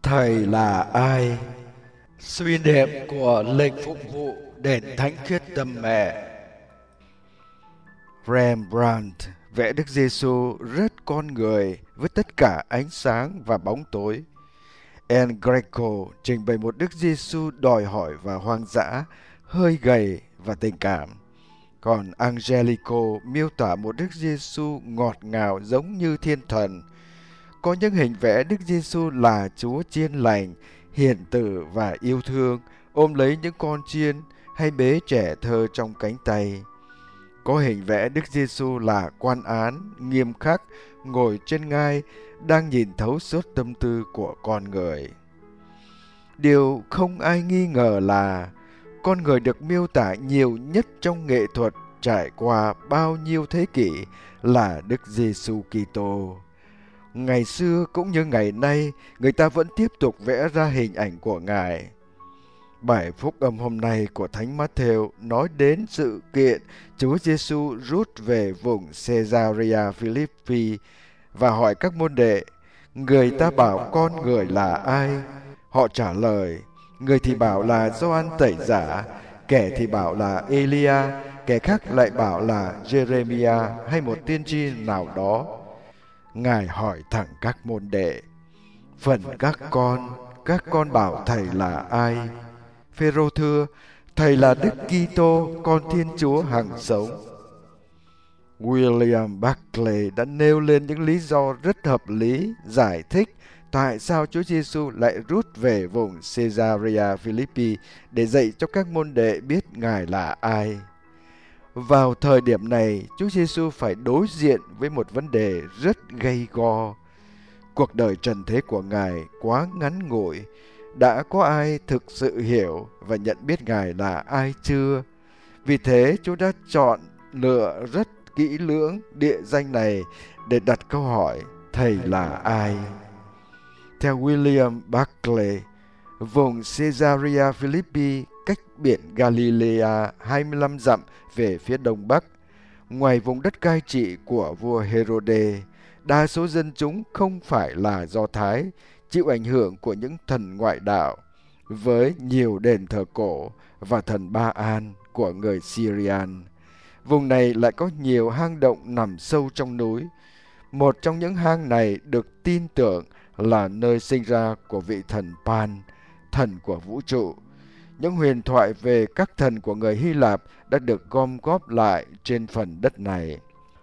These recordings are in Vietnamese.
Thầy là ai? Suy niệm của lệnh phục vụ đền Thánh Khiết Tâm Mẹ. Rembrandt vẽ Đức Giêsu rất con người với tất cả ánh sáng và bóng tối. El Greco trình bày một Đức Giêsu đòi hỏi và hoang dã, hơi gầy và tình cảm. Còn Angelico miêu tả một Đức Giêsu ngọt ngào giống như thiên thần. Có những hình vẽ Đức Giêsu là Chúa chiên lành, hiền từ và yêu thương, ôm lấy những con chiên hay bế trẻ thơ trong cánh tay. Có hình vẽ Đức Giêsu là quan án, nghiêm khắc, ngồi trên ngai, đang nhìn thấu suốt tâm tư của con người. Điều không ai nghi ngờ là con người được miêu tả nhiều nhất trong nghệ thuật trải qua bao nhiêu thế kỷ là Đức Giêsu Kitô. Ngày xưa cũng như ngày nay, người ta vẫn tiếp tục vẽ ra hình ảnh của Ngài. Bài phúc âm hôm nay của Thánh Mát-thêu nói đến sự kiện Chúa Giêsu rút về vùng Caesarea Philippi và hỏi các môn đệ: người ta bảo con người là ai? Họ trả lời: người thì bảo là Gioan Tẩy Giả, kẻ thì bảo là Elia, kẻ khác lại bảo là Jeremia hay một tiên tri nào đó. Ngài hỏi thẳng các môn đệ: phần các con bảo thầy là ai? Phêrô thưa: thầy là Đức Kitô, con Thiên Chúa hằng sống. William Barclay đã nêu lên những lý do rất hợp lý giải thích tại sao Chúa Giêsu lại rút về vùng Caesarea Philippi để dạy cho các môn đệ biết Ngài là ai. Vào thời điểm này, Chúa Giêsu phải đối diện với một vấn đề rất gay go. Cuộc đời trần thế của Ngài quá ngắn ngủi. Đã có ai thực sự hiểu và nhận biết Ngài là ai chưa? Vì thế, Chúa đã chọn lựa rất kỹ lưỡng địa danh này để đặt câu hỏi: thầy là ai? Theo William Barclay, vùng Caesarea Philippi cách biển Galilee 25 dặm về phía đông bắc. Ngoài vùng đất cai trị của vua Herode, đa số dân chúng không phải là Do Thái, chịu ảnh hưởng của những thần ngoại đạo, với nhiều đền thờ cổ và thần Ba-an của người Syrian. Vùng này lại có nhiều hang động nằm sâu trong núi. Một trong những hang này được tin tưởng là nơi sinh ra của vị thần Pan, thần của vũ trụ. Những huyền thoại về các thần của người Hy Lạp đã được gom góp lại trên phần đất này.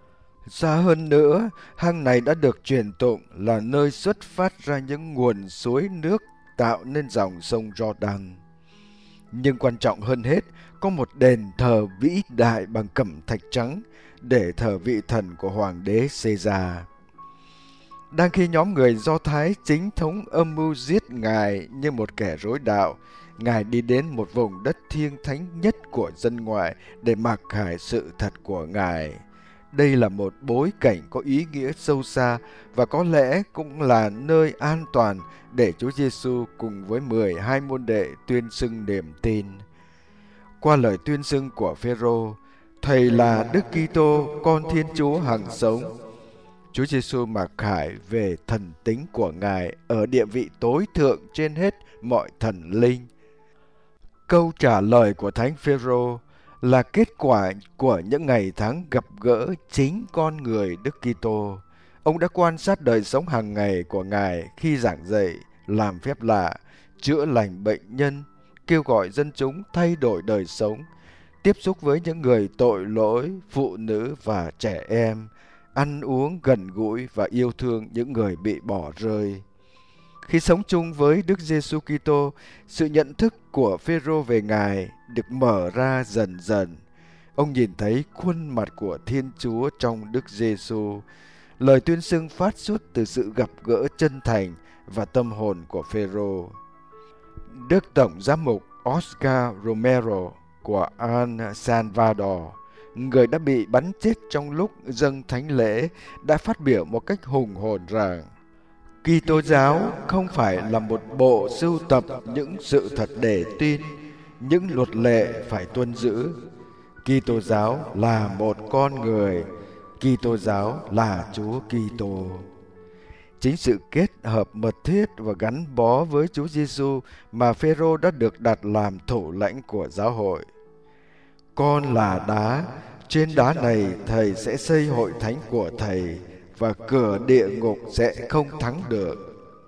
Xa hơn nữa, hang này đã được truyền tụng là nơi xuất phát ra những nguồn suối nước tạo nên dòng sông Jordan. Nhưng quan trọng hơn hết, có một đền thờ vĩ đại bằng cẩm thạch trắng để thờ vị thần của hoàng đế Caesar. Đang khi nhóm người Do Thái chính thống âm mưu giết Ngài như một kẻ rối đạo, Ngài đi đến một vùng đất thiêng thánh nhất của dân ngoại để mặc khải sự thật của Ngài. Đây là một bối cảnh có ý nghĩa sâu xa và có lẽ cũng là nơi an toàn để Chúa Giêsu cùng với 12 môn đệ tuyên xưng niềm tin. Qua lời tuyên xưng của Phêrô, thầy là Đức Kitô, con Thiên Chúa hằng sống, Chúa Giêsu mặc khải về thần tính của Ngài ở địa vị tối thượng trên hết mọi thần linh. Câu trả lời của Thánh Phêrô là kết quả của những ngày tháng gặp gỡ chính con người Đức Kitô. Ông đã quan sát đời sống hàng ngày của Ngài khi giảng dạy, làm phép lạ, chữa lành bệnh nhân, kêu gọi dân chúng thay đổi đời sống, tiếp xúc với những người tội lỗi, phụ nữ và trẻ em, ăn uống gần gũi và yêu thương những người bị bỏ rơi. Khi sống chung với Đức Giêsu Kitô, sự nhận thức của Phêrô về Ngài được mở ra dần dần. Ông nhìn thấy khuôn mặt của Thiên Chúa trong Đức Giêsu. Lời tuyên xưng phát xuất từ sự gặp gỡ chân thành và tâm hồn của Phêrô. Đức Tổng Giám mục Oscar Romero của El Salvador, người đã bị bắn chết trong lúc dâng thánh lễ, đã phát biểu một cách hùng hồn rằng Kitô giáo không phải là một bộ sưu tập những sự thật để tin, những luật lệ phải tuân giữ. Kitô giáo là một con người, Kitô giáo là Chúa Kitô. Chính sự kết hợp mật thiết và gắn bó với Chúa Giêsu mà Phêrô đã được đặt làm thủ lãnh của giáo hội. Con là đá, trên đá này thầy sẽ xây hội thánh của thầy và cửa địa ngục sẽ không thắng được.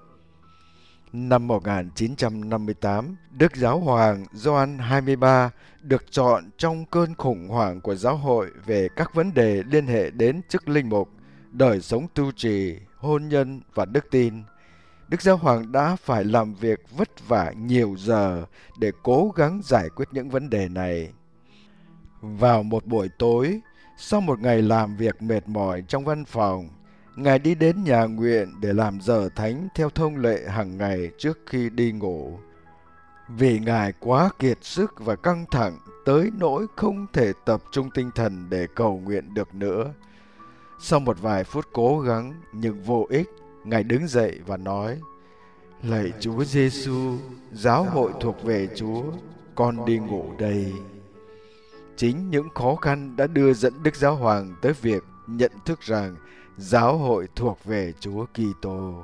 Năm 1958, Đức Giáo hoàng Gioan 23 được chọn trong cơn khủng hoảng của giáo hội về các vấn đề liên hệ đến chức linh mục, đời sống tu trì, hôn nhân và đức tin. Đức Giáo hoàng đã phải làm việc vất vả nhiều giờ để cố gắng giải quyết những vấn đề này. Vào một buổi tối, sau một ngày làm việc mệt mỏi trong văn phòng, Ngài đi đến nhà nguyện để làm giờ thánh theo thông lệ hàng ngày trước khi đi ngủ. Vì Ngài quá kiệt sức và căng thẳng tới nỗi không thể tập trung tinh thần để cầu nguyện được nữa. Sau một vài phút cố gắng nhưng vô ích, Ngài đứng dậy và nói: Lạy Chúa Giêsu, giáo hội thuộc về Chúa, con đi ngủ đây. Chính những khó khăn đã đưa dẫn Đức Giáo hoàng tới việc nhận thức rằng giáo hội thuộc về Chúa Kitô.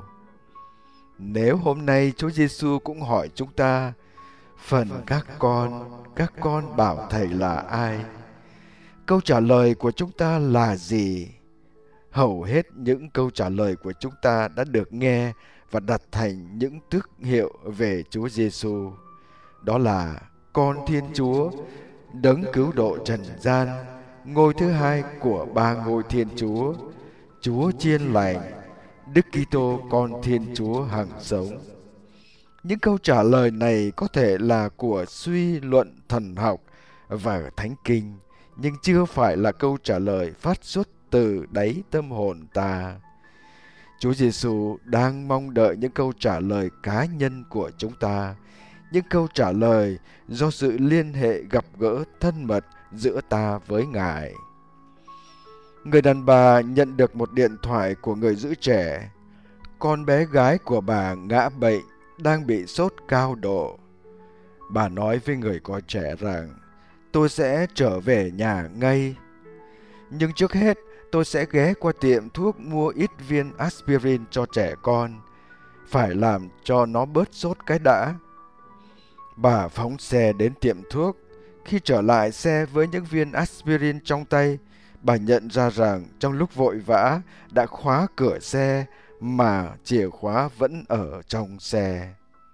Nếu hôm nay Chúa Giêsu cũng hỏi chúng ta: phần các con bảo thầy là ai? Câu trả lời của chúng ta là gì? Hầu hết những câu trả lời của chúng ta đã được nghe và đặt thành những tước hiệu về Chúa Giêsu. Đó là Con Thiên Chúa, Đấng cứu độ trần gian, ngôi thứ hai của ba ngôi Thiên Chúa, Chúa chiên lành, Đức Kitô Con Thiên Chúa hằng sống. Những câu trả lời này có thể là của suy luận thần học và thánh kinh, nhưng chưa phải là câu trả lời phát xuất từ đáy tâm hồn ta. Chúa Giêsu đang mong đợi những câu trả lời cá nhân của chúng ta, những câu trả lời do sự liên hệ gặp gỡ thân mật giữa ta với Ngài. Người đàn bà nhận được một điện thoại của người giữ trẻ. Con bé gái của bà ngã bệnh, đang bị sốt cao độ. Bà nói với người có trẻ rằng: tôi sẽ trở về nhà ngay. Nhưng trước hết, tôi sẽ ghé qua tiệm thuốc mua ít viên aspirin cho trẻ con. Phải làm cho nó bớt sốt cái đã. Bà phóng xe đến tiệm thuốc. Khi trở lại xe với những viên aspirin trong tay, bà nhận ra rằng trong lúc vội vã đã khóa cửa xe mà chìa khóa vẫn ở trong xe.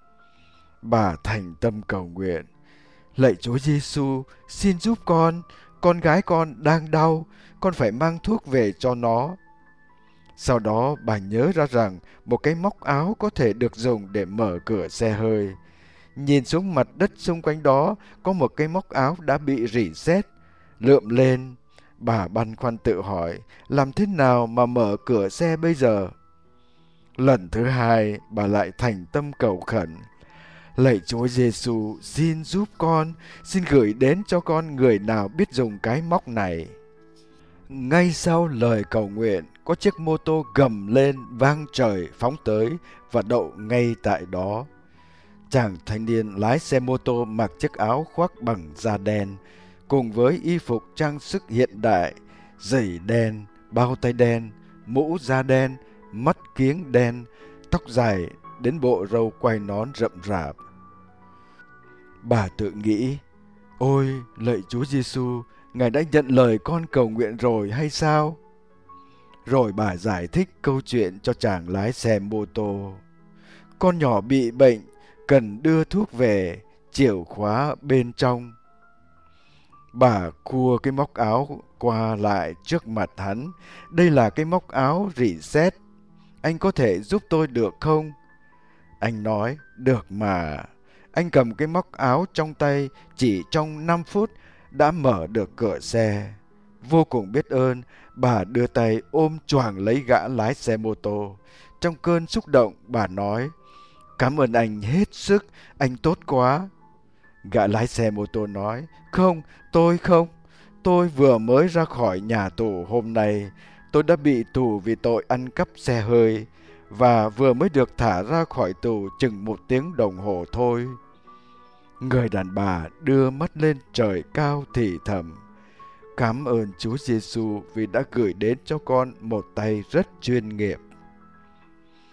Bà thành tâm cầu nguyện: Lạy Chúa Giêsu, xin giúp con gái con đang đau, con phải mang thuốc về cho nó. Sau đó bà nhớ ra rằng một cái móc áo có thể được dùng để mở cửa xe hơi. Nhìn xuống mặt đất xung quanh đó có một cái móc áo đã bị rỉ sét, lượm lên. Bà băn khoăn tự hỏi làm thế nào mà mở cửa xe bây giờ. Lần thứ hai bà lại thành tâm cầu khẩn: Lạy Chúa Giêsu, xin giúp con, xin gửi đến cho con người nào biết dùng cái móc này. Ngay sau lời cầu nguyện, có chiếc mô tô gầm lên vang trời phóng tới và đậu ngay tại đó. Chàng thanh niên lái xe mô tô mặc chiếc áo khoác bằng da đen, cùng với y phục trang sức hiện đại, giày đen, bao tay đen, mũ da đen, mắt kiếng đen, tóc dài đến bộ râu quai nón rậm rạp. Bà tự nghĩ: ôi, lạy Chúa Giêsu, Ngài đã nhận lời con cầu nguyện rồi hay sao? Rồi bà giải thích câu chuyện cho chàng lái xe mô tô. Con nhỏ bị bệnh, cần đưa thuốc về, chìa khóa bên trong. Bà khua cái móc áo qua lại trước mặt hắn. Đây là cái móc áo rỉ sét. Anh có thể giúp tôi được không? Anh nói: được mà. Anh cầm cái móc áo trong tay, chỉ trong 5 phút đã mở được cửa xe. Vô cùng biết ơn, bà đưa tay ôm choàng lấy gã lái xe mô tô. Trong cơn xúc động, bà nói: cảm ơn anh hết sức, anh tốt quá. Gã lái xe mô tô nói: không, tôi vừa mới ra khỏi nhà tù hôm nay. Tôi đã bị tù vì tội ăn cắp xe hơi và vừa mới được thả ra khỏi tù chừng 1 tiếng đồng hồ thôi. Người đàn bà đưa mắt lên trời cao thì thầm: cảm ơn Chúa Giêsu vì đã gửi đến cho con một tay rất chuyên nghiệp.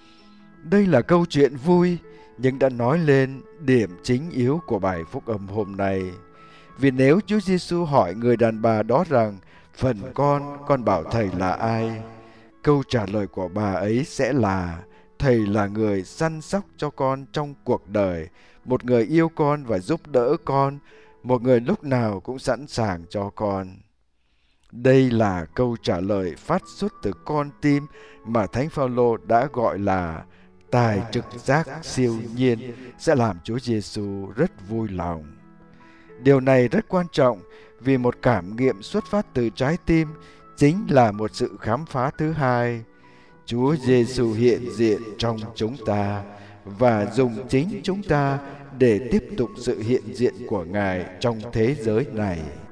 Đây là câu chuyện vui, nhưng đã nói lên điểm chính yếu của bài phúc âm hôm nay. Vì nếu Chúa Giêsu hỏi người đàn bà đó rằng, phần con bảo thầy là ai? Câu trả lời của bà ấy sẽ là, thầy là người săn sóc cho con trong cuộc đời, một người yêu con và giúp đỡ con, một người lúc nào cũng sẵn sàng cho con. Đây là câu trả lời phát xuất từ con tim mà Thánh Phaolô đã gọi là tài trực giác siêu nhiên, sẽ làm Chúa Giêsu rất vui lòng. Điều này rất quan trọng vì một cảm nghiệm xuất phát từ trái tim chính là một sự khám phá thứ hai. Chúa Giêsu hiện diện trong chúng ta và dùng chính chúng ta để tiếp tục sự hiện diện của Ngài trong thế giới này.